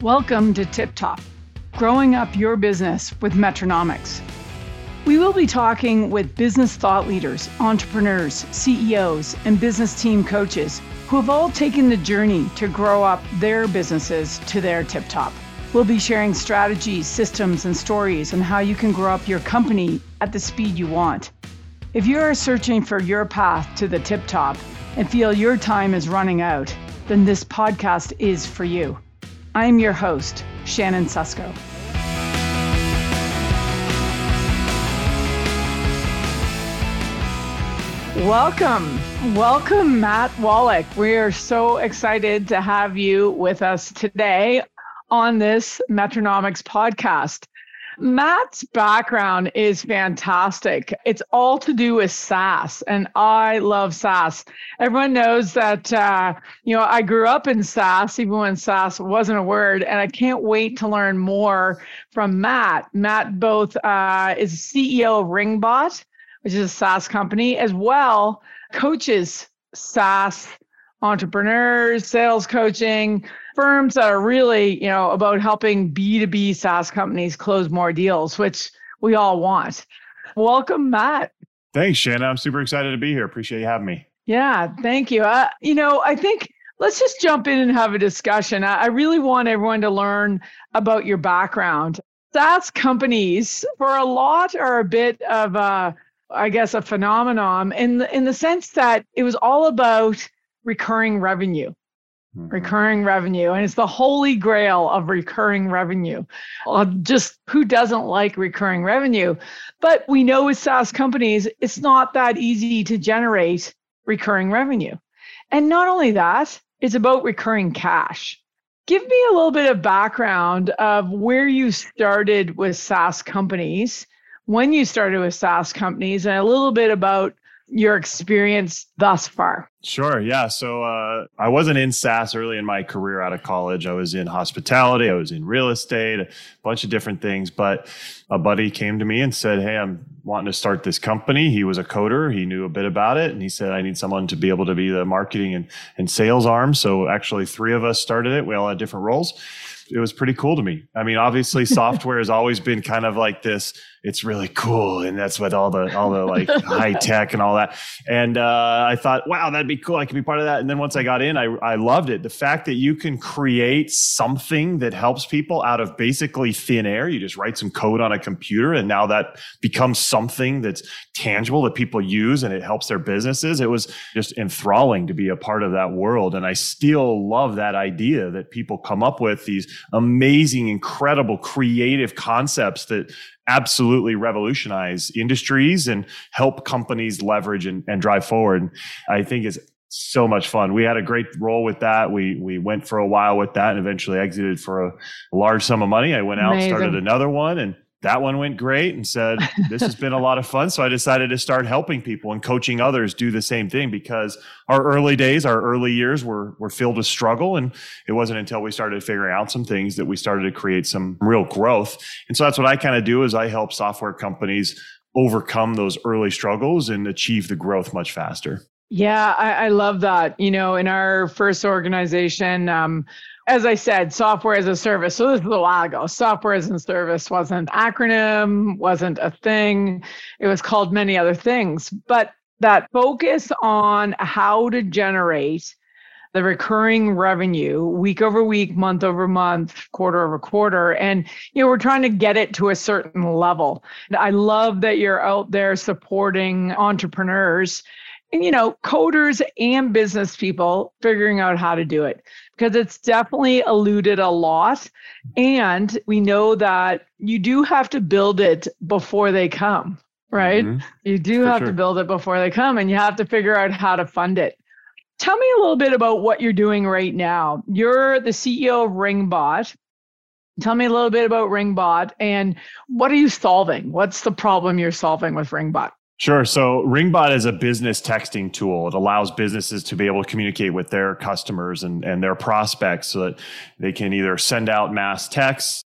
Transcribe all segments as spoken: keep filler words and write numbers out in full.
Welcome to Tip Top, growing up your business with Metronomics. We will be talking with business thought leaders, entrepreneurs, C E Os, and business team coaches who have all taken the journey to grow up their businesses to their tip top. We'll be sharing strategies, systems, and stories on how you can grow up your company at the speed you want. If you are searching for your path to the tip top and feel your time is running out, then this podcast is for you. I'm your host, Shannon Susko. Welcome. Welcome, Matt Wallach. We are so excited to have you with us today on this Metronomics podcast. Matt's background is fantastic. It's all to do with SaaS, and I love SaaS. Everyone knows that, uh, you know, I grew up in SaaS, even when SaaS wasn't a word, and I can't wait to learn more from Matt. Matt both uh, is C E O of Ringbot, which is a SaaS company, as well coaches SaaS entrepreneurs, sales coaching, firms that are really, you know, about helping B two B SaaS companies close more deals, which we all want. Welcome, Matt. Thanks, Shannon. I'm super excited to be here. Appreciate you having me. Yeah, thank you. Uh, you know, I think let's just jump in and have a discussion. I, I really want everyone to learn about your background. SaaS companies, for a lot, are a bit of a, I guess, a phenomenon in the, in the sense that it was all about recurring revenue. Mm-hmm. Recurring revenue. And it's the holy grail of recurring revenue. Uh, just who doesn't like recurring revenue? But we know with SaaS companies, it's not that easy to generate recurring revenue. And not only that, it's about recurring cash. Give me a little bit of background of where you started with SaaS companies, when you started with SaaS companies, and a little bit about your experience thus far. Sure. Yeah. So uh, I wasn't in SaaS early in my career out of college. I was in hospitality. I was in real estate, a bunch of different things. But a buddy came to me and said, hey, I'm wanting to start this company. He was a coder. He knew a bit about it. And he said, I need someone to be able to be the marketing and, and sales arm. So actually three of us started it. We all had different roles. It was pretty cool to me. I mean, obviously software has always been kind of like this, it's really cool. And that's what all the, all the like high tech and all that. And uh, I thought, wow, that'd be cool. I could be part of that. And then once I got in, I, I loved it. The fact that you can create something that helps people out of basically thin air. You just write some code on a computer and now that becomes something that's tangible that people use and it helps their businesses. It was just enthralling to be a part of that world. And I still love that idea that people come up with these amazing, incredible, creative concepts that absolutely revolutionize industries and help companies leverage and, and drive forward. And I think it's so much fun. We had a great role with that. We we went for a while with that and eventually exited for a large sum of money. I went out, Amazing. started another one, and that one went great and said, this has been a lot of fun. So I decided to start helping people and coaching others do the same thing because our early days, our early years were, were filled with struggle. And it wasn't until we started figuring out some things that we started to create some real growth. And so that's what I kind of do is I help software companies overcome those early struggles and achieve the growth much faster. Yeah, I, I love that. You know, in our first organization, um, as I said, software as a service. So this was a while ago. Software as a service wasn't an acronym, wasn't a thing. It was called many other things. But that focus on how to generate the recurring revenue week over week, month over month, quarter over quarter. And, you know, we're trying to get it to a certain level. And I love that you're out there supporting entrepreneurs and, you know, coders and business people figuring out how to do it. Because it's definitely eluded a lot. And we know that you do have to build it before they come, right? Mm-hmm. You do For have sure. to build it before they come and you have to figure out how to fund it. Tell me a little bit about what you're doing right now. You're the C E O of Ringbot. Tell me a little bit about Ringbot and what are you solving? What's the problem you're solving with Ringbot? Sure. So Ringbot is a business texting tool. It allows businesses to be able to communicate with their customers and, and their prospects so that they can either send out mass texts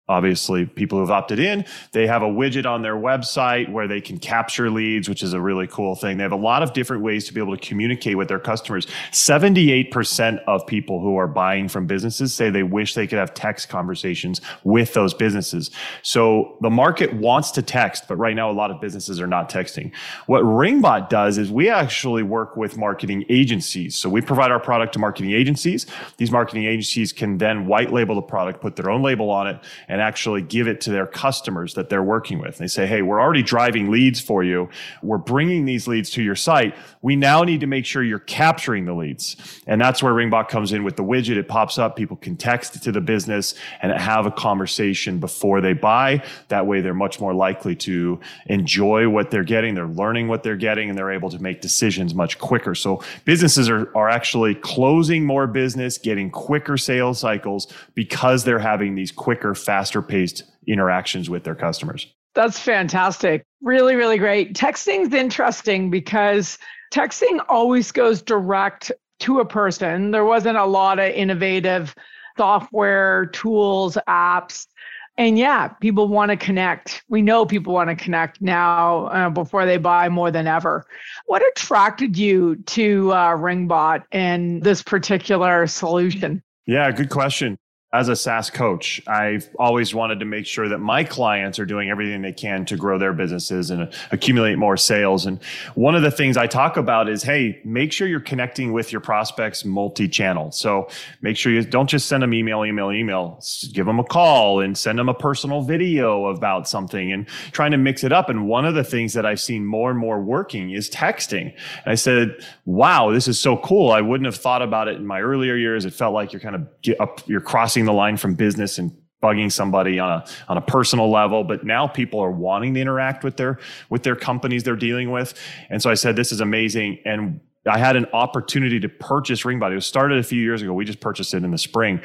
obviously people who've opted in, they have a widget on their website where they can capture leads, which is a really cool thing. They have a lot of different ways to be able to communicate with their customers. seventy-eight percent of people who are buying from businesses say they wish they could have text conversations with those businesses. So the market wants to text, but right now a lot of businesses are not texting. What Ringbot does is we actually work with marketing agencies. So we provide our product to marketing agencies. These marketing agencies can then white label the product, put their own label on it, and actually give it to their customers that they're working with. They say, hey, we're already driving leads for you. We're bringing these leads to your site. We now need to make sure you're capturing the leads. And that's where Ringbot comes in with the widget. It pops up. People can text to the business and have a conversation before they buy. That way, they're much more likely to enjoy what they're getting. They're learning what they're getting, and they're able to make decisions much quicker. So businesses are, are actually closing more business, getting quicker sales cycles because they're having these quicker, faster paced interactions with their customers. That's fantastic. Really, really great. Texting's interesting because texting always goes direct to a person. There wasn't a lot of innovative software, tools, apps. And yeah, people want to connect. We know people want to connect now uh, before they buy more than ever. What attracted you to uh, Ringbot and this particular solution? Yeah, good question. As a SaaS coach, I've always wanted to make sure that my clients are doing everything they can to grow their businesses and accumulate more sales. And one of the things I talk about is, hey, make sure you're connecting with your prospects multi-channel. So make sure you don't just send them email, email, email, give them a call and send them a personal video about something and trying to mix it up. And one of the things that I've seen more and more working is texting. And I said, wow, this is so cool. I wouldn't have thought about it in my earlier years. It felt like you're kind of get up, you're crossing the line from business and bugging somebody on a on a personal level, but now people are wanting to interact with their with their companies they're dealing with. And so I said, this is amazing. And I had an opportunity to purchase Ringbot. It was started a few years ago. We just purchased it in the spring.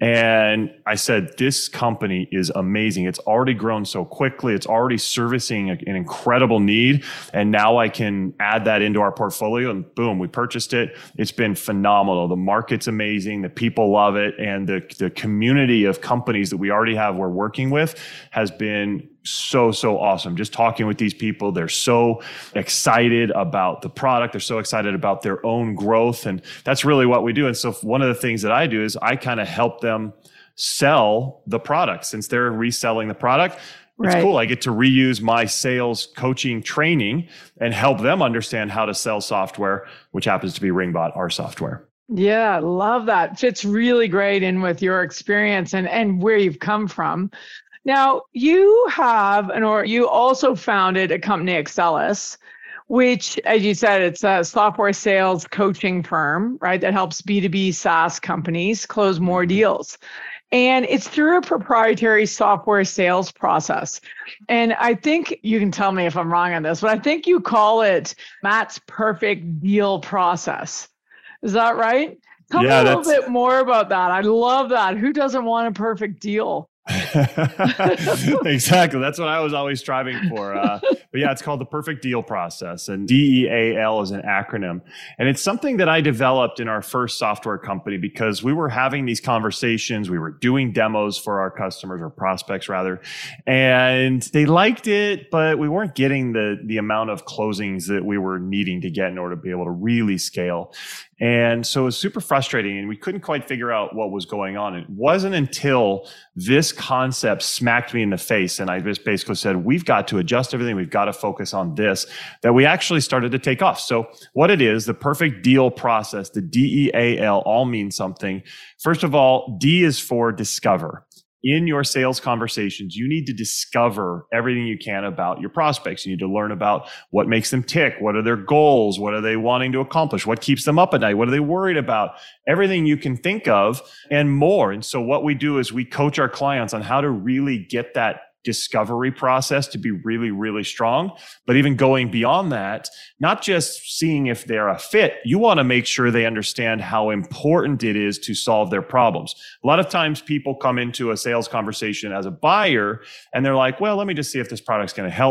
And I said, this company is amazing. It's already grown so quickly. It's already servicing an incredible need. And now I can add that into our portfolio, and boom, we purchased it. It's been phenomenal. The market's amazing. The people love it. And the, the community of companies that we already have we're working with has been so, so awesome. Just talking with these people, they're so excited about the product. They're so excited about their own growth. And that's really what we do. And so one of the things that I do is I kind of help them sell the product. Since they're reselling the product, it's right. Cool. I get to reuse my sales coaching training and help them understand how to sell software, which happens to be Ringbot, our software. Yeah, love that. Fits really great in with your experience and, and where you've come from. Now, you have, an, or you also founded a company, Excelis, which, as you said, it's a software sales coaching firm, right, that helps B two B SaaS companies close more deals. And it's through a proprietary software sales process. And I think you can tell me if I'm wrong on this, but I think you call it Matt's perfect deal process. Is that right? Tell yeah, me a little bit more about that. I love that. Who doesn't want a perfect deal? Exactly. That's what I was always striving for. Uh, but yeah, it's called the Perfect Deal Process, and D E A L is an acronym. And it's something that I developed in our first software company because we were having these conversations. We were doing demos for our customers or prospects rather, and they liked it, but we weren't getting the, the amount of closings that we were needing to get in order to be able to really scale. And so it was super frustrating, and we couldn't quite figure out what was going on. It wasn't until this concept smacked me in the face, and I just basically said, we've got to adjust everything. We've got to focus on this, that we actually started to take off. So what it is, the Perfect Deal Process, the D E A L, all mean something. First of all, D is for discover. In your sales conversations, you need to discover everything you can about your prospects. You need to learn about what makes them tick. What are their goals? What are they wanting to accomplish? What keeps them up at night? What are they worried about? Everything you can think of and more. And so what we do is we coach our clients on how to really get that discovery process to be really, really strong. But even going beyond that, not just seeing if they're a fit, you want to make sure they understand how important it is to solve their problems. A lot of times people come into a sales conversation as a buyer and they're like, well, let me just see if this product's going to help me.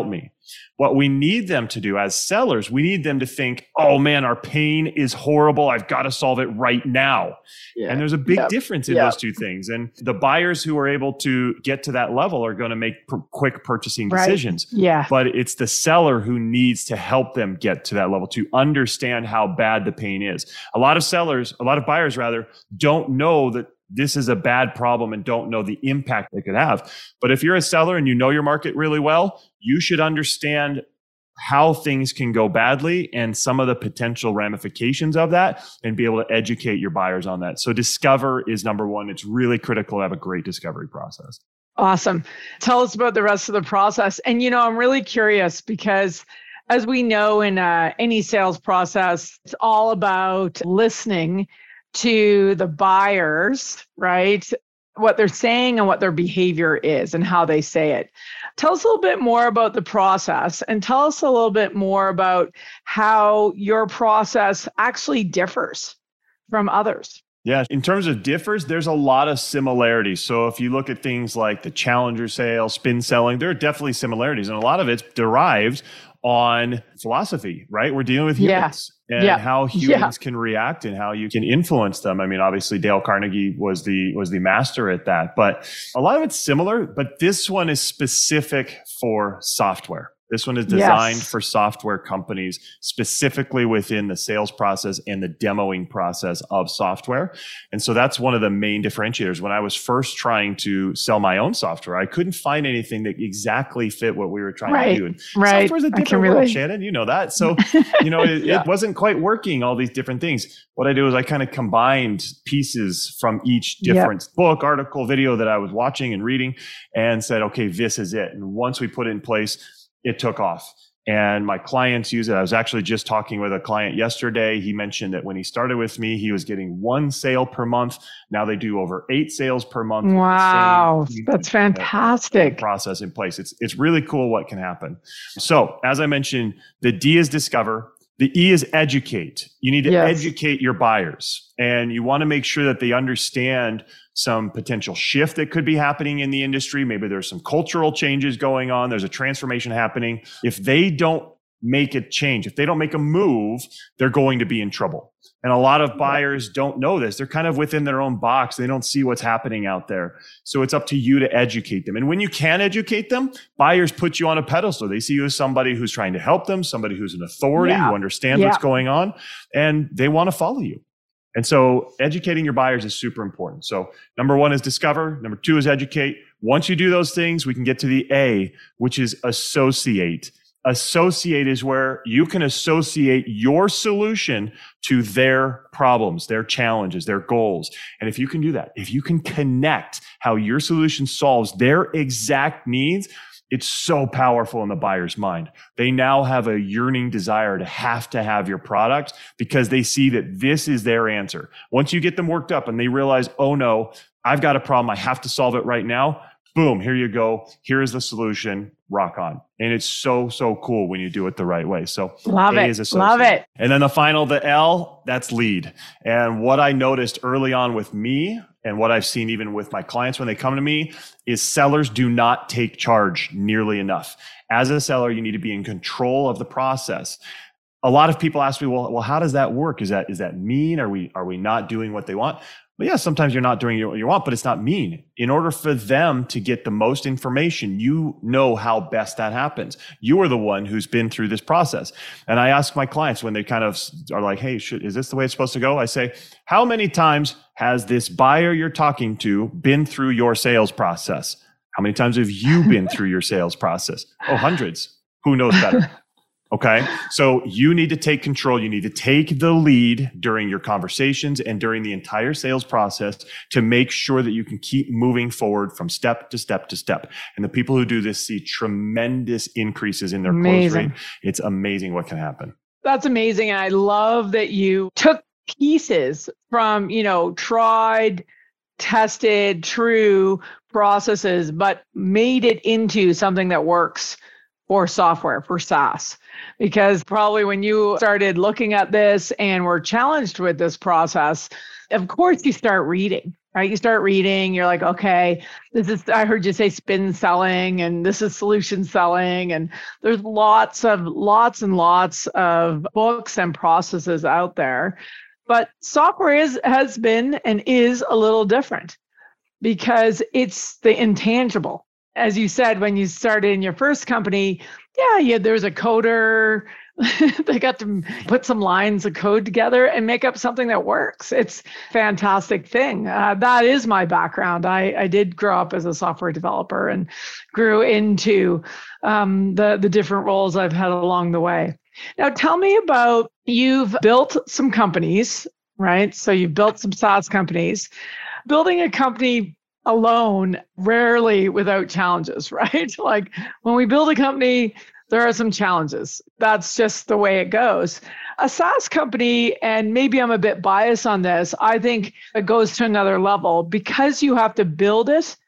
What we need them to do as sellers, we need them to think, oh man, our pain is horrible. I've got to solve it right now. Yeah. And there's a big yep. difference in yep. those two things. And the buyers who are able to get to that level are going to make pr- quick purchasing right. decisions. Yeah. But it's the seller who needs to help them get to that level, to understand how bad the pain is. A lot of sellers, a lot of buyers rather, don't know that this is a bad problem and don't know the impact they could have. But if you're a seller and you know your market really well, you should understand how things can go badly and some of the potential ramifications of that and be able to educate your buyers on that. So discover is number one. It's really critical to have a great discovery process. Awesome. Tell us about the rest of the process. And, you know, I'm really curious because as we know in uh, any sales process, it's all about listening to the buyers, right? What they're saying and what their behavior is and how they say it. Tell us a little bit more about the process and tell us a little bit more about how your process actually differs from others. Yeah, in terms of differs, there's a lot of similarities. So if you look at things like the challenger sale, spin selling, there are definitely similarities. And a lot of it's derived on philosophy, right? We're dealing with humans yeah. and yeah. how humans yeah. can react and how you can influence them. I mean, obviously Dale Carnegie was the was the master at that, but a lot of it's similar, but this one is specific for software. This one is designed yes. for software companies, specifically within the sales process and the demoing process of software. And so that's one of the main differentiators. When I was first trying to sell my own software, I couldn't find anything that exactly fit what we were trying right. to do. And right. software's a different really... world, Shannon. You know that. So, you know, it, yeah. it wasn't quite working, all these different things. What I did was I kind of combined pieces from each different yep. book, article, video that I was watching and reading and said, okay, this is it. And once we put it in place, it took off and my clients use it. I was actually just talking with a client yesterday. He mentioned that when he started with me, he was getting one sale per month. Now they do over eight sales per month. Wow. That's fantastic. Process in place. It's, it's really cool what can happen. So as I mentioned, the D is discover. The E is educate. You need to yes. educate your buyers and you want to make sure that they understand some potential shift that could be happening in the industry. Maybe there's some cultural changes going on. There's a transformation happening. If they don't make a change, if they don't make a move, they're going to be in trouble. And a lot of buyers don't know this. They're kind of within their own box. They don't see what's happening out there. So it's up to you to educate them. And when you can educate them, buyers put you on a pedestal. They see you as somebody who's trying to help them, somebody who's an authority, yeah. who understands yeah. what's going on, and they want to follow you. And so educating your buyers is super important. So number one is discover. Number two is educate. Once you do those things, we can get to the A, which is associate. Associate is where you can associate your solution to their problems, their challenges, their goals. And if you can do that, if you can connect how your solution solves their exact needs, it's so powerful in the buyer's mind. They now have a yearning desire to have to have your product because they see that this is their answer. Once you get them worked up and they realize, oh no, I've got a problem. I have to solve it right now. Boom, here you go. Here is the solution. Rock on. And it's so, so cool when you do it the right way. So love A it. is Love it. And then the final, the L, that's lead. And what I noticed early on with me and what I've seen even with my clients when they come to me is sellers do not take charge nearly enough. As a seller, you need to be in control of the process. A lot of people ask me, well, well, how does that work? Is that, is that mean? Are we, are we not doing what they want? Well, yeah, sometimes you're not doing what you want, but it's not mean. In order for them to get the most information, you know how best that happens. You are the one who's been through this process. And I ask my clients when they kind of are like, hey, should, is this the way it's supposed to go? I say, how many times has this buyer you're talking to been through your sales process? How many times have you been through your sales process? Oh, hundreds. Who knows better? Okay. So you need to take control. You need to take the lead during your conversations and during the entire sales process to make sure that you can keep moving forward from step to step to step. And the people who do this see tremendous increases in their close rate. It's amazing what can happen. That's amazing. And I love that you took pieces from, you know, tried, tested, true processes, but made it into something that works for software, for SaaS. Because probably when you started looking at this and were challenged with this process, of course you start reading, right? You start reading, you're like, okay, this is, I heard you say spin selling and this is solution selling. And there's lots of, lots and lots of books and processes out there. But software is, has been and is a little different because it's the intangible. As you said, when you started in your first company, yeah, yeah, there's a coder. They got to put some lines of code together and make up something that works. It's a fantastic thing. Uh, that is my background. I, I did grow up as a software developer and grew into um, the, the different roles I've had along the way. Now, tell me about, you've built some companies, right? So you've built some SaaS companies. Building a company alone, rarely without challenges, right? Like when we build a company, there are some challenges. That's just the way it goes. A SaaS company, and maybe I'm a bit biased on this, I think it goes to another level because you have to build it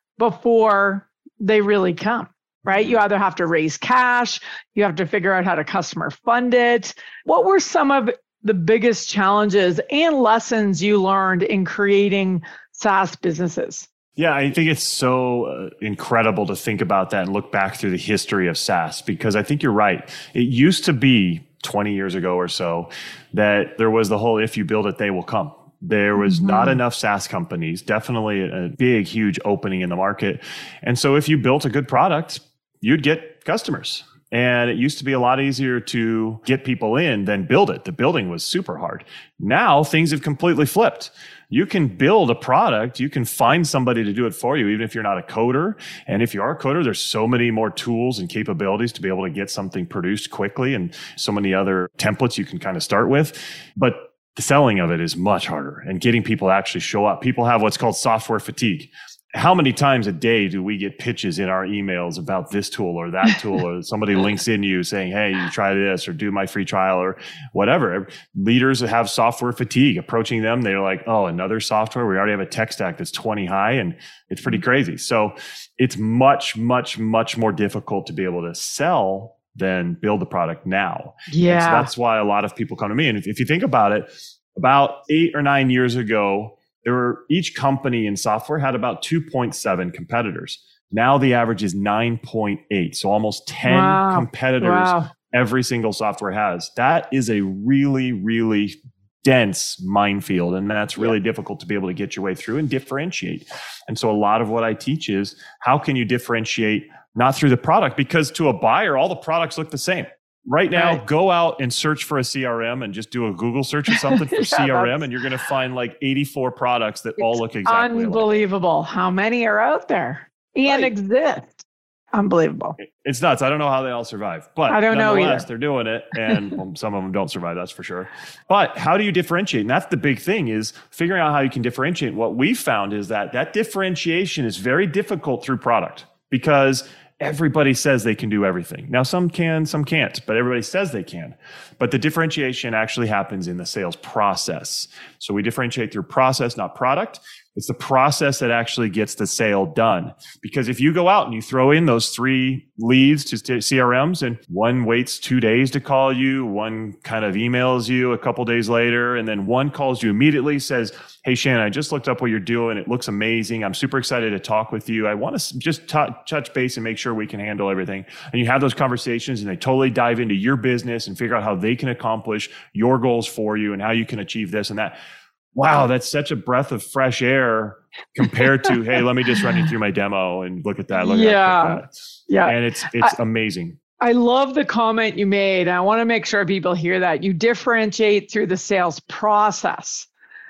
before they really come, right? You either have to raise cash, you have to figure out how to customer fund it. What were some of the biggest challenges and lessons you learned in creating SaaS businesses? Yeah, I think it's so uh, incredible to think about that and look back through the history of SaaS, because I think you're right. It used to be twenty years ago or so that there was the whole, if you build it, they will come. There was mm-hmm. not enough SaaS companies, definitely a big, huge opening in the market. And so if you built a good product, you'd get customers. And it used to be a lot easier to get people in than build it. The building was super hard. Now things have completely flipped. You can build a product. You can find somebody to do it for you, even if you're not a coder. And if you are a coder, there's so many more tools and capabilities to be able to get something produced quickly and so many other templates you can kind of start with. But the selling of it is much harder and getting people to actually show up. People have what's called software fatigue. How many times a day do we get pitches in our emails about this tool or that tool, or somebody links in you saying, hey, you try this or do my free trial or whatever? Leaders have software fatigue approaching them. They're like, oh, another software. We already have a tech stack that's twenty high, and it's pretty crazy. So it's much, much, much more difficult to be able to sell than build the product now. Yeah. And so that's why a lot of people come to me. And if, if you think about it, about eight or nine years ago, there were, each company in software had about two point seven competitors. Now the average is nine point eight. So almost ten wow. competitors wow. every single software has. That is a really, really dense minefield. And that's really yeah. difficult to be able to get your way through and differentiate. And so a lot of what I teach is, how can you differentiate not through the product? Because to a buyer, all the products look the same. Right now, right. go out and search for a C R M and just do a Google search or something for yeah, C R M, and you're going to find like eighty-four products that all look exactly unbelievable alike. How many are out there and right. exist. Unbelievable. It's nuts. I don't know how they all survive, but I don't know either. They're doing it, and well, some of them don't survive, that's for sure. But how do you differentiate? And that's the big thing, is figuring out how you can differentiate. What we found is that that differentiation is very difficult through product, because everybody says they can do everything. Now, some can, some can't, but everybody says they can. But the differentiation actually happens in the sales process. So we differentiate through process, not product. It's the process that actually gets the sale done. Because if you go out and you throw in those three leads to C R Ms, and one waits two days to call you, one kind of emails you a couple days later, and then one calls you immediately, says, hey, Shannon, I just looked up what you're doing. It looks amazing. I'm super excited to talk with you. I want to just t- touch base and make sure we can handle everything. And you have those conversations, and they totally dive into your business and figure out how they can accomplish your goals for you and how you can achieve this and that. Wow, that's such a breath of fresh air compared to, hey, let me just run you through my demo and look at that. Look yeah. at that. Yeah. And it's it's I, amazing. I love the comment you made. I want to make sure people hear that. You differentiate through the sales process,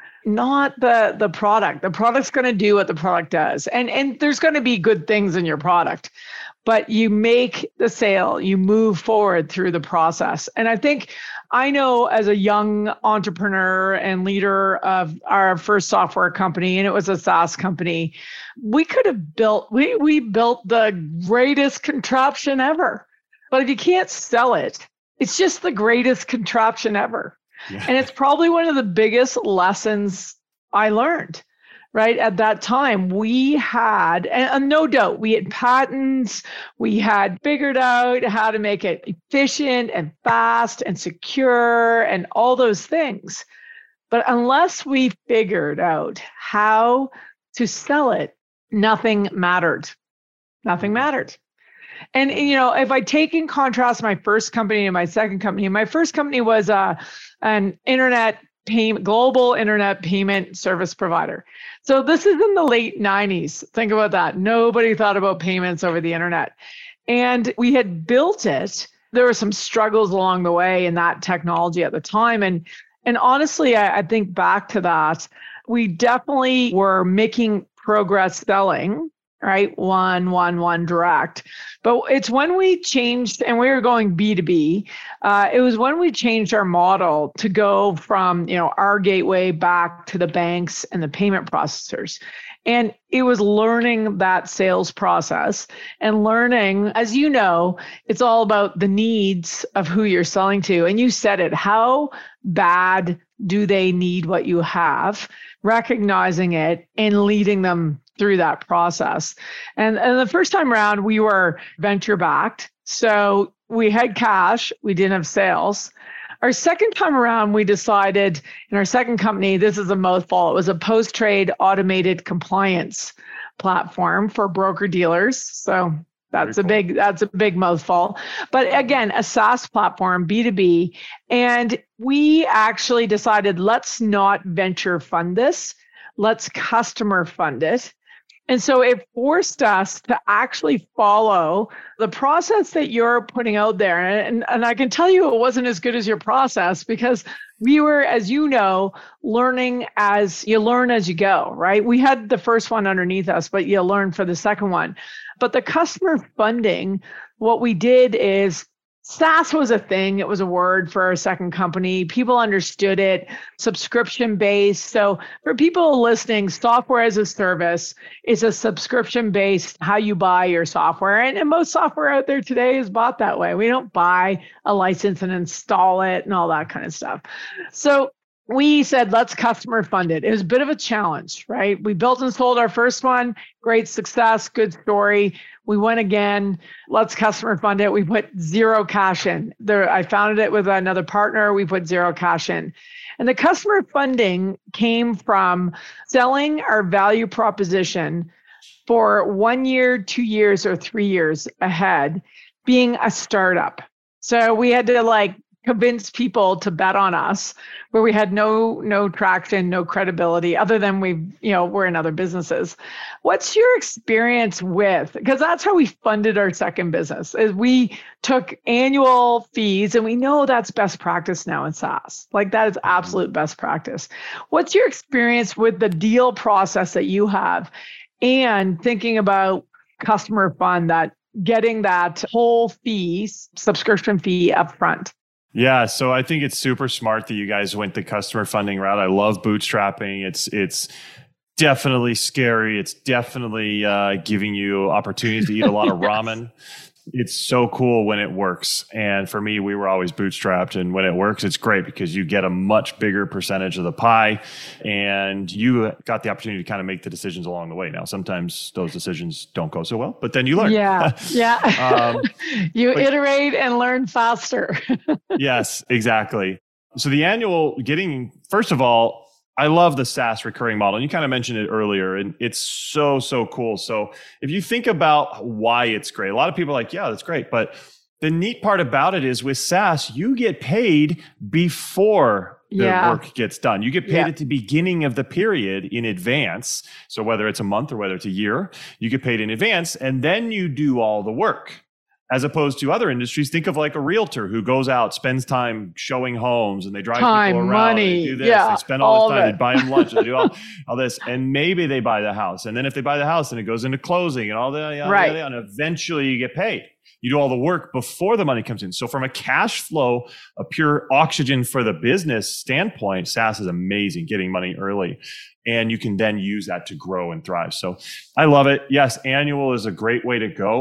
not the, the product. The product's going to do what the product does. And, and there's going to be good things in your product, but you make the sale, you move forward through the process. And I think, I know as a young entrepreneur and leader of our first software company, and it was a SaaS company, we could have built, we, we built the greatest contraption ever. But if you can't sell it, it's just the greatest contraption ever. Yeah. And it's probably one of the biggest lessons I learned. Right at that time, we had, and no doubt, we had patents, we had figured out how to make it efficient and fast and secure and all those things. But unless we figured out how to sell it, nothing mattered. Nothing mattered. And, you know, if I take in contrast my first company and my second company, my first company was uh, an internet payment, global internet payment service provider. So this is in the late nineties. Think about that. Nobody thought about payments over the internet. And we had built it. There were some struggles along the way in that technology at the time. And, and honestly, I, I think back to that, we definitely were making progress selling, right? One, one, one direct. But it's when we changed and we were going B two B, uh, it was when we changed our model to go from, you know, our gateway back to the banks and the payment processors. And it was learning that sales process and learning, as you know, it's all about the needs of who you're selling to. And you said it, how bad do they need what you have? Recognizing it and leading them through that process. And, and the first time around, we were venture backed. So we had cash, we didn't have sales. Our second time around, we decided in our second company, this is a mouthful, it was a post-trade automated compliance platform for broker dealers. So that's Very a cool. big, that's a big mouthful. But again, a SaaS platform, B two B. And we actually decided, let's not venture fund this. Let's customer fund it. And so it forced us to actually follow the process that you're putting out there. And, and I can tell you it wasn't as good as your process because we were, as you know, learning as you learn as you go, right? We had the first one underneath us, but you learn for the second one. But the customer funding, what we did is SaaS was a thing. It was a word for our second company. People understood it, subscription-based. So for people listening, software as a service is a subscription-based how you buy your software. And, and most software out there today is bought that way. We don't buy a license and install it and all that kind of stuff. So we said, let's customer fund it. It was a bit of a challenge, right? We built and sold our first one, great success, good story. We went again, let's customer fund it. We put zero cash in. There, I founded it with another partner. We put zero cash in. And the customer funding came from selling our value proposition for one year, two years, or three years ahead, being a startup. So we had to like convince people to bet on us where we had no no traction, no credibility other than we, you know, we're in other businesses. What's your experience with, because that's how we funded our second business, is we took annual fees, and we know that's best practice now in SaaS. Like that is absolute best practice. What's your experience with the deal process that you have and thinking about customer fund, that getting that whole fee, subscription fee up front? Yeah, so I think it's super smart that you guys went the customer funding route. I love bootstrapping. It's it's definitely scary. It's definitely uh, giving you opportunities to eat a lot of ramen. It's so cool when it works. And for me, we were always bootstrapped. And when it works, it's great because you get a much bigger percentage of the pie and you got the opportunity to kind of make the decisions along the way. Now, sometimes those decisions don't go so well, but then you learn. Yeah. Yeah. um, you but, iterate and learn faster. Yes, exactly. So the annual getting, first of all, I love the SaaS recurring model. And you kind of mentioned it earlier, and it's so, so cool. So if you think about why it's great, a lot of people are like, yeah, that's great. But the neat part about it is with SaaS, you get paid before the yeah. work gets done. You get paid yeah. at the beginning of the period in advance. So whether it's a month or whether it's a year, you get paid in advance, and then you do all the work. As opposed to other industries, think of like a realtor who goes out, spends time showing homes, and they drive time, people around, money, they do this, yeah, they spend all, all this time, they buy them lunch, they do all, all this, and maybe they buy the house. And then if they buy the house, then it goes into closing and all that, yada, right. yada, and eventually you get paid. You do all the work before the money comes in. So from a cash flow, a pure oxygen for the business standpoint, SaaS is amazing, getting money early. And you can then use that to grow and thrive. So I love it. Yes, annual is a great way to go.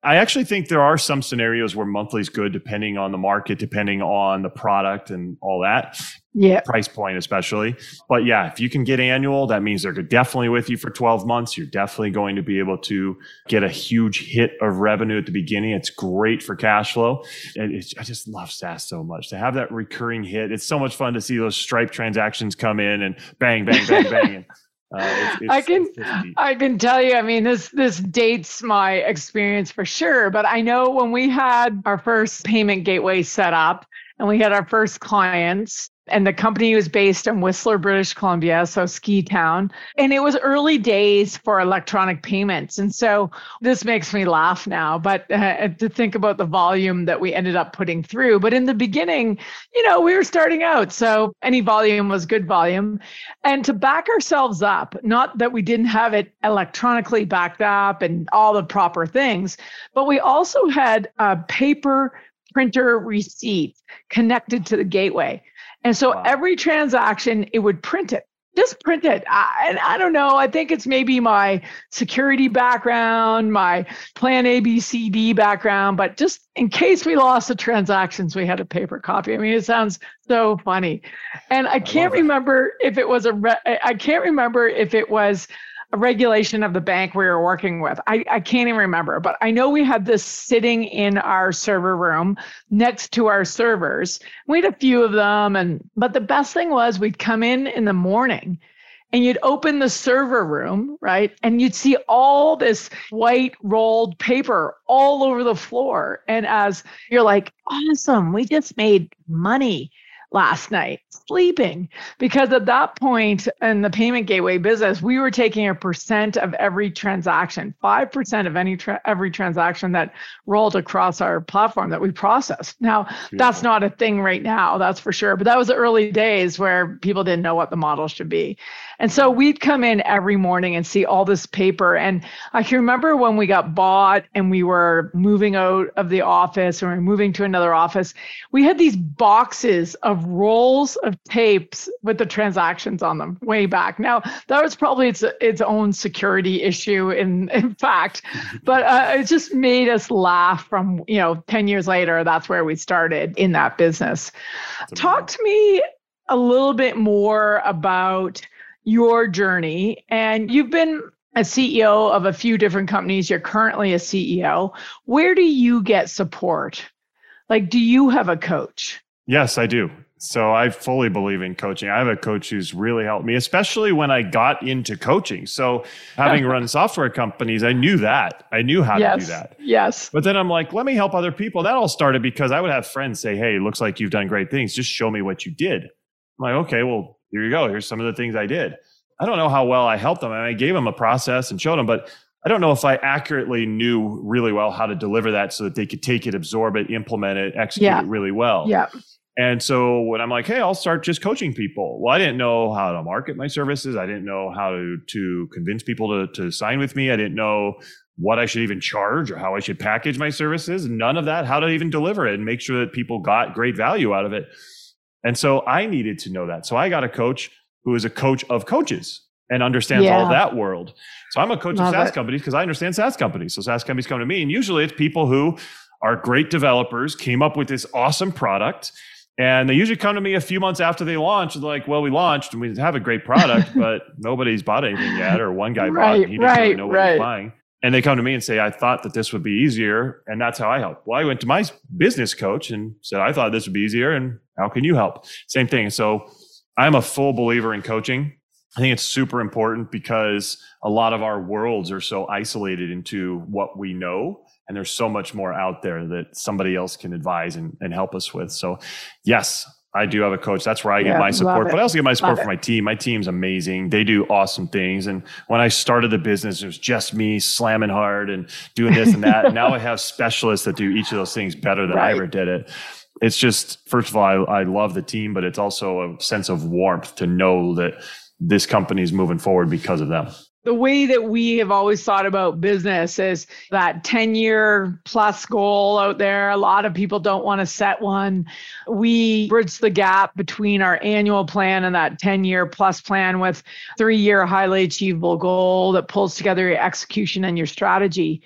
I actually think there are some scenarios where monthly is good, depending on the market, depending on the product and all that. Yeah. Price point, especially. But yeah, if you can get annual, that means they're definitely with you for twelve months. You're definitely going to be able to get a huge hit of revenue at the beginning. It's great for cash flow. And it's, I just love SaaS so much to have that recurring hit. It's so much fun to see those Stripe transactions come in and bang, bang, bang, bang. And, Uh, it's, it's, I can, it's I can tell you, I mean, this, this dates my experience for sure, but I know when we had our first payment gateway set up and we had our first clients, and the company was based in Whistler, British Columbia, so ski town. And it was early days for electronic payments. And so this makes me laugh now, but uh, to think about the volume that we ended up putting through. But in the beginning, you know, we were starting out. So any volume was good volume. And to back ourselves up, not that we didn't have it electronically backed up and all the proper things, but we also had a paper printer receipt connected to the gateway. And so wow. every transaction, it would print it, just print it. I, and I don't know, I think it's maybe my security background, my plan A, B, C, D background, but just in case we lost the transactions, we had a paper copy. I mean, it sounds so funny. And I can't I remember if it was a, re- I can't remember if it was a regulation of the bank we were working with. I, I can't even remember, but I know we had this sitting in our server room next to our servers. We had a few of them, and but the best thing was we'd come in in the morning and you'd open the server room, right? And you'd see all this white rolled paper all over the floor. And as you're like, awesome, we just made money last night sleeping, because at that point in the payment gateway business, we were taking a percent of every transaction, five percent of any tra- every transaction that rolled across our platform that we processed. Now, Beautiful. That's not a thing right now, that's for sure. But that was the early days where people didn't know what the model should be. And so we'd come in every morning and see all this paper. And I can remember when we got bought and we were moving out of the office or we were moving to another office, we had these boxes of rolls of tapes with the transactions on them way back. Now, that was probably its its own security issue in, in fact, but uh, it just made us laugh from, you know, ten years later, that's where we started in that business. Talk to me a little bit more about your journey. And you've been a C E O of a few different companies. You're currently a C E O. Where do you get support? Like, do you have a coach? Yes, I do. So I fully believe in coaching. I have a coach who's really helped me, especially when I got into coaching. So having run software companies, I knew that. I knew how yes, to do that. Yes. But then I'm like, let me help other people. That all started because I would have friends say, hey, looks like you've done great things. Just show me what you did. I'm like, okay, well, here you go. Here's some of the things I did. I don't know how well I helped them. I, mean, I gave them a process and showed them, but I don't know if I accurately knew really well how to deliver that so that they could take it, absorb it, implement it, execute yeah. it really well. Yeah. And so when I'm like, hey, I'll start just coaching people. Well, I didn't know how to market my services. I didn't know how to, to convince people to, to sign with me. I didn't know what I should even charge or how I should package my services. None of that, how to even deliver it and make sure that people got great value out of it. And so I needed to know that. So I got a coach who is a coach of coaches and understands yeah. all that world. So I'm a coach Love of SaaS it. companies because I understand SaaS companies. So SaaS companies come to me, and usually it's people who are great developers, came up with this awesome product. And they usually come to me a few months after they launch. They're like, well, we launched and we have a great product, but nobody's bought anything yet. Or one guy right, bought, and he didn't right, really know what right. he was buying. And they come to me and say, I thought that this would be easier. And that's how I help. Well, I went to my business coach and said, I thought this would be easier. And how can you help? Same thing. So I'm a full believer in coaching. I think it's super important because a lot of our worlds are so isolated into what we know. And there's so much more out there that somebody else can advise and, and help us with. So yes, I do have a coach. That's where I get yeah, my support, but I also get my support from my team. My team's amazing. They do awesome things. And when I started the business, it was just me slamming hard and doing this and that. And now I have specialists that do each of those things better than right. I ever did it. It's just, first of all, I, I love the team, but it's also a sense of warmth to know that this company is moving forward because of them. The way that we have always thought about business is that ten year plus goal out there. A lot of people don't want to set one. We bridge the gap between our annual plan and that ten year plus plan with three year highly achievable goal that pulls together your execution and your strategy.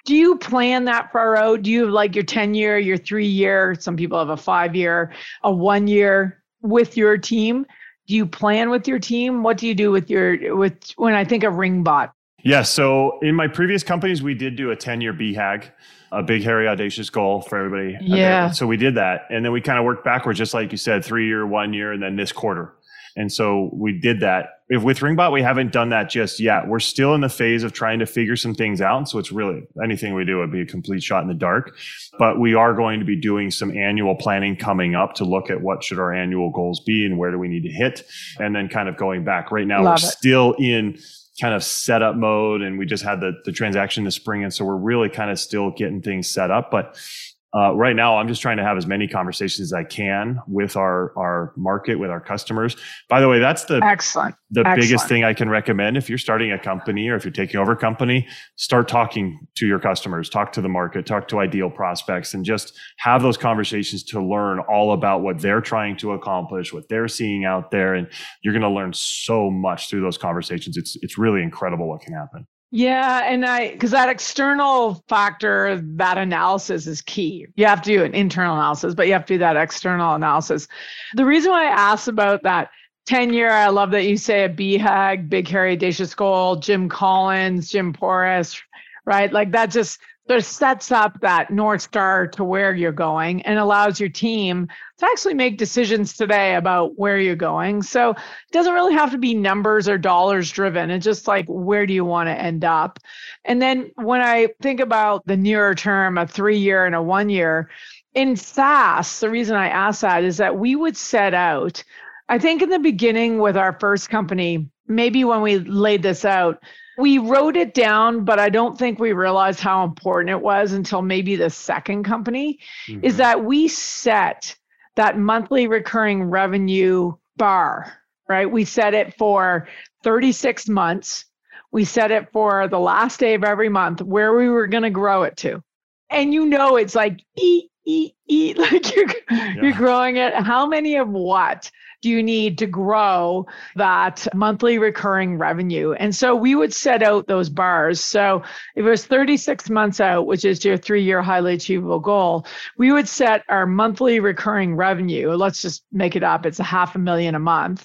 Do you plan that far out? Do you have like your ten year, your three year, some people have a five year, a one year with your team? Do you plan with your team? What do you do with your, with when I think of Ringbot? Yeah. So in my previous companies, we did do a ten year B HAG, a big, hairy, audacious goal for everybody. Yeah. So we did that. And then we kind of worked backwards, just like you said, three year, one year, and then this quarter. And so we did that. If with Ringbot, we haven't done that just yet. We're still in the phase of trying to figure some things out. And so it's really, anything we do would be a complete shot in the dark. But we are going to be doing some annual planning coming up to look at what should our annual goals be and where do we need to hit. And then kind of going back. Right now, Love we're it. still in kind of setup mode, and we just had the, the transaction this spring. And so we're really kind of still getting things set up. But Uh, right now, I'm just trying to have as many conversations as I can with our, our market, with our customers. By the way, that's the Excellent. the Excellent. biggest thing I can recommend. If you're starting a company or if you're taking over a company, start talking to your customers, talk to the market, talk to ideal prospects, and just have those conversations to learn all about what they're trying to accomplish, what they're seeing out there. And you're going to learn so much through those conversations. It's, it's really incredible what can happen. Yeah. And I, because that external factor, that analysis is key. You have to do an internal analysis, but you have to do that external analysis. The reason why I asked about that ten year, I love that you say a B HAG, big, hairy, audacious goal, Jim Collins, Jim Porras, right? Like that just sort of sets up that North Star to where you're going and allows your team to actually make decisions today about where you're going. So it doesn't really have to be numbers or dollars driven. It's just like, where do you want to end up? And then when I think about the nearer term, a three year and a one year, in SaaS, the reason I ask that is that we would set out, I think in the beginning with our first company, maybe when we laid this out, we wrote it down, but I don't think we realized how important it was until maybe the second company, mm-hmm. is that we set that monthly recurring revenue bar, right? We set it for thirty-six months. We set it for the last day of every month where we were going to grow it to. And you know, it's like, eat, eat, eat, like you're, yeah. you're growing it. How many of what do you need to grow that monthly recurring revenue? And so we would set out those bars. So if it was thirty-six months out, which is your three-year highly achievable goal, we would set our monthly recurring revenue. Let's just make it up. It's a half a million a month.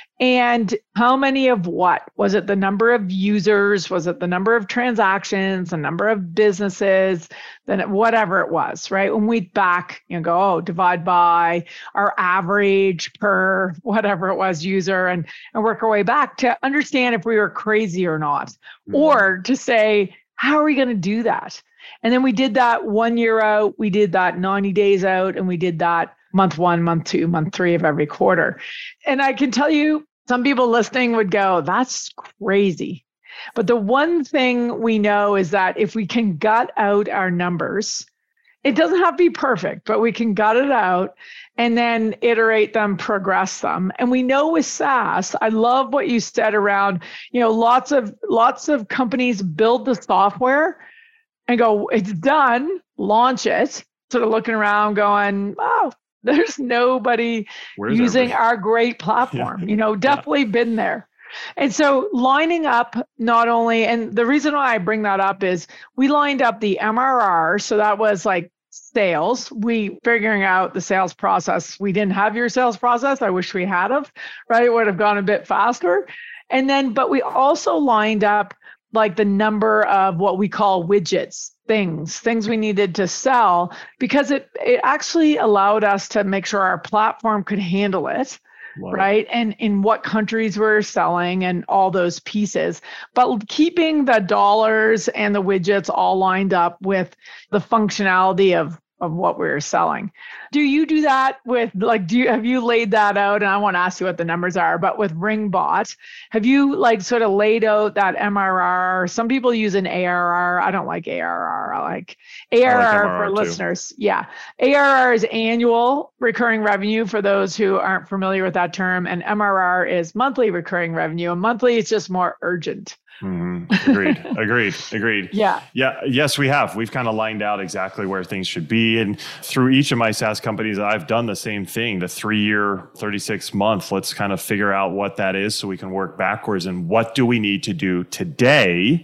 And how many of what? Was it the number of users? Was it the number of transactions, the number of businesses, then whatever it was, right? When we back, you know, go, oh, divide by our average per whatever it was user and, and work our way back to understand if we were crazy or not, mm-hmm. or to say, how are we going to do that? And then we did that one year out, we did that ninety days out, and we did that month one, month two, month three of every quarter. And I can tell you, some people listening would go, that's crazy. But the one thing we know is that if we can gut out our numbers, it doesn't have to be perfect, but we can gut it out and then iterate them, progress them. And we know with SaaS, I love what you said around, you know, lots of lots of companies build the software and go, it's done, launch it, sort of looking around going, oh, there's nobody Where's using everybody? Our great platform, yeah. you know, definitely yeah. been there. And so lining up not only, and the reason why I bring that up is we lined up the M R R. So that was like sales, we figuring out the sales process. We didn't have your sales process. I wish we had of, right? It would have gone a bit faster. And then, but we also lined up like the number of what we call widgets, things, things we needed to sell, because it, it actually allowed us to make sure our platform could handle it, wow. right? And in what countries we're selling and all those pieces, but keeping the dollars and the widgets all lined up with the functionality of of what we're selling. Do you do that with like, do you, have you laid that out? And I want to ask you what the numbers are, but with Ringbot, have you like sort of laid out that M R R? Some people use an A R R. I don't like A R R. I like A R R, I like M R R for too. Listeners. Yeah. A R R is annual recurring revenue for those who aren't familiar with that term. And M R R is monthly recurring revenue. And monthly is just more urgent. Mm-hmm. Agreed. Agreed. Agreed. Yeah. Yeah. Yes, we have. We've kind of lined out exactly where things should be. And through each of my SaaS companies, I've done the same thing, the three year, thirty-six month. Let's kind of figure out what that is so we can work backwards and what do we need to do today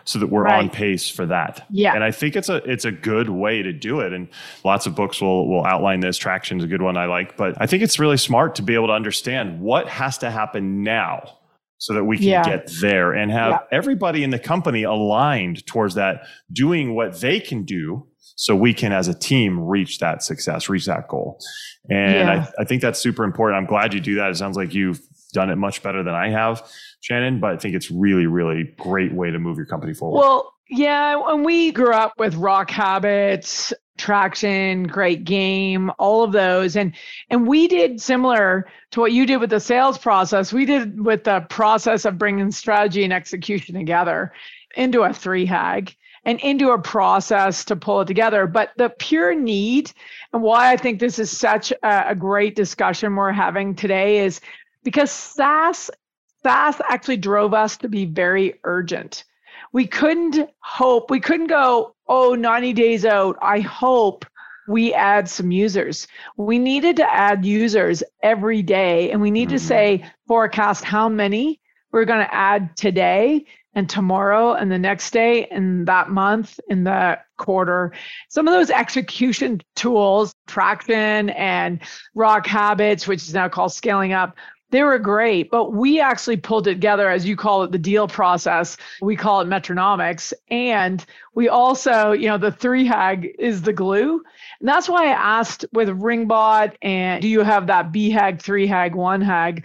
so that we're Right. on pace for that. Yeah. And I think it's a it's a good way to do it. And lots of books will will outline this. Traction is a good one I like. But I think it's really smart to be able to understand what has to happen now so that we can Yeah. get there and have Yeah. everybody in the company aligned towards that, doing what they can do so we can, as a team, reach that success, reach that goal. And Yeah. I, I think that's super important. I'm glad you do that. It sounds like you've done it much better than I have, Shannon, but I think it's really, really great way to move your company forward. Well, yeah, when we grew up with Rock Habits, Traction, Great Game, all of those, and and we did similar to what you did with the sales process. We did with the process of bringing strategy and execution together into a three hag and into a process to pull it together. But the pure need, and why I think this is such a, a great discussion we're having today, is because SaaS SaaS actually drove us to be very urgent. We couldn't hope, we couldn't go, oh, ninety days out, I hope we add some users. We needed to add users every day, and we need mm-hmm. to say, forecast how many we're going to add today and tomorrow and the next day and that month in the quarter. Some of those execution tools, Traction and Rock Habits, which is now called Scaling Up, they were great, but we actually pulled it together, as you call it, the deal process. We call it metronomics. And we also, you know, the three hag is the glue. And that's why I asked with Ringbot, and do you have that B hag, three hag, one hag?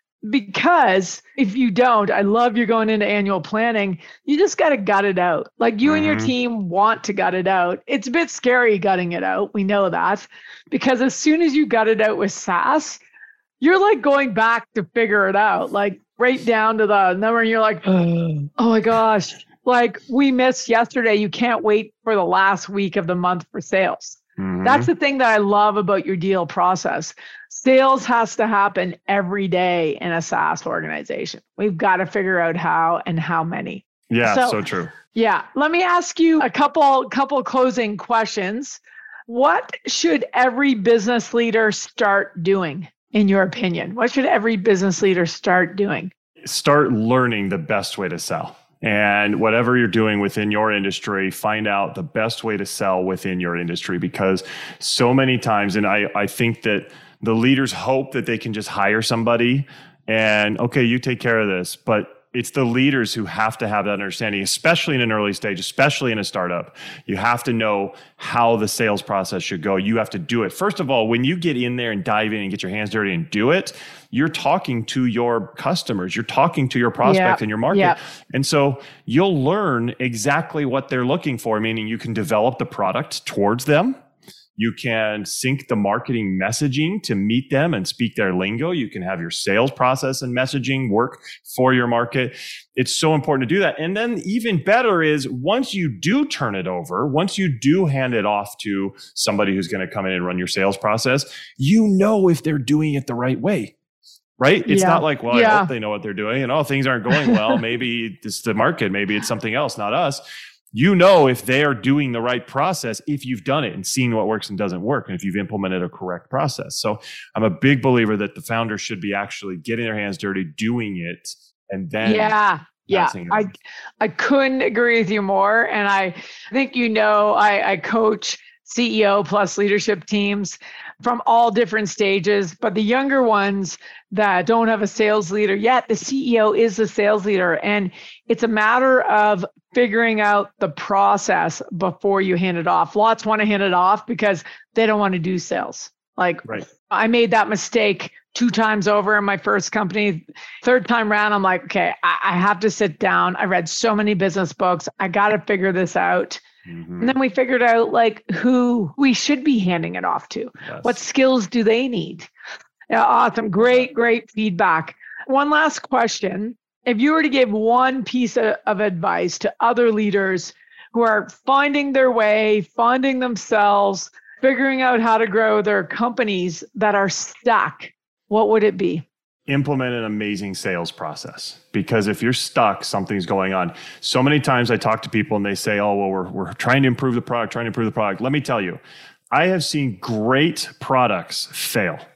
Because if you don't, I love you're going into annual planning. You just got to gut it out. Like you mm-hmm. and your team want to gut it out. It's a bit scary gutting it out. We know that, because as soon as you gut it out with SaaS, you're like going back to figure it out, like right down to the number. And you're like, oh my gosh, like we missed yesterday. You can't wait for the last week of the month for sales. Mm-hmm. That's the thing that I love about your deal process. Sales has to happen every day in a SaaS organization. We've got to figure out how and how many. Yeah, so, so true. Yeah. Let me ask you a couple, couple closing questions. What should every business leader start doing? In your opinion, what should every business leader start doing? Start learning the best way to sell. And whatever you're doing within your industry, find out the best way to sell within your industry, because so many times, and I, I think that the leaders hope that they can just hire somebody and, okay, you take care of this. But it's the leaders who have to have that understanding, especially in an early stage, especially in a startup. You have to know how the sales process should go. You have to do it. First of all, when you get in there and dive in and get your hands dirty and do it, you're talking to your customers. You're talking to your prospects yeah. in your market. Yeah. And so you'll learn exactly what they're looking for, meaning you can develop the product towards them. You can sync the marketing messaging to meet them and speak their lingo. You can have your sales process and messaging work for your market. It's so important to do that. And then even better is once you do turn it over, once you do hand it off to somebody who's going to come in and run your sales process, you know if they're doing it the right way. Right? It's yeah. not like, well, yeah. I hope they know what they're doing and oh, things aren't going well. Maybe it's the market. Maybe it's something else, not us. You know if they are doing the right process, if you've done it and seen what works and doesn't work, and if you've implemented a correct process. So I'm a big believer that the founders should be actually getting their hands dirty, doing it, and then yeah. Yeah, I I couldn't agree with you more. And I think, you know, I, I coach C E O plus leadership teams from all different stages, but the younger ones that don't have a sales leader yet, the C E O is the sales leader. And it's a matter of figuring out the process before you hand it off. Lots want to hand it off because they don't want to do sales. Like right. I made that mistake two times over in my first company. Third time around, I'm like, okay, I, I have to sit down. I read so many business books. I got to figure this out. Mm-hmm. And then we figured out like who we should be handing it off to. Yes. What skills do they need? Yeah, awesome. Great, great feedback. One last question. If you were to give one piece of, of advice to other leaders who are finding their way, finding themselves, figuring out how to grow their companies that are stuck, what would it be? Implement an amazing sales process. Because if you're stuck, something's going on. So many times I talk to people and they say, oh, well, we're, we're trying to improve the product, trying to improve the product. Let me tell you, I have seen great products fail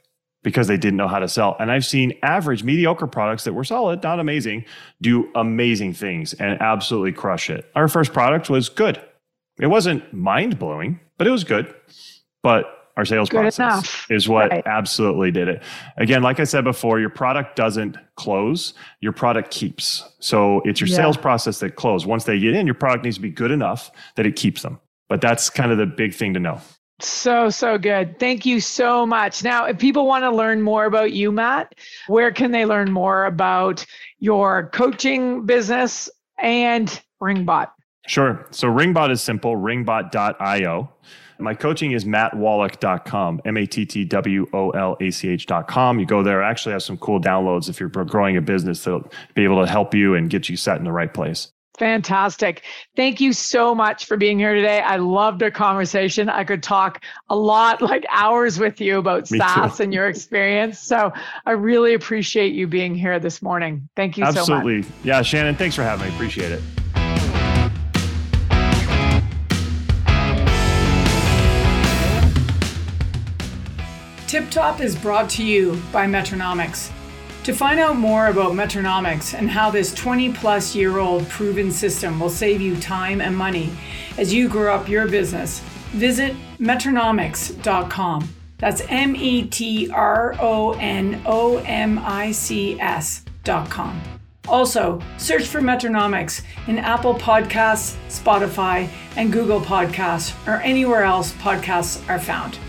because they didn't know how to sell. And I've seen average, mediocre products that were solid, not amazing, do amazing things and absolutely crush it. Our first product was good. It wasn't mind-blowing, but it was good. But our sales good process enough. is what right. absolutely did it. Again, like I said before, your product doesn't close, your product keeps. So it's your yeah. sales process that closes. Once they get in, your product needs to be good enough that it keeps them. But that's kind of the big thing to know. So, so good. Thank you so much. Now, if people want to learn more about you, Matt, where can they learn more about your coaching business and Ringbot? Sure. So Ringbot is simple, ringbot dot io. My coaching is matt wallach dot com, M A T T W O L A C H dot com. You go there, I actually have some cool downloads if you're growing a business that'll be able to help you and get you set in the right place. Fantastic. Thank you so much for being here today. I loved our conversation. I could talk a lot, like hours with you about Me SaaS too. and your experience. So I really appreciate you being here this morning. Thank you Absolutely. so much. Absolutely. Yeah, Shannon, thanks for having me. Appreciate it. Tip Top is brought to you by Metronomics. To find out more about Metronomics and how this twenty plus year old proven system will save you time and money as you grow up your business, visit metronomics dot com. That's M E T R O N O M I C S dot com. Also, search for Metronomics in Apple Podcasts, Spotify, and Google Podcasts, or anywhere else podcasts are found.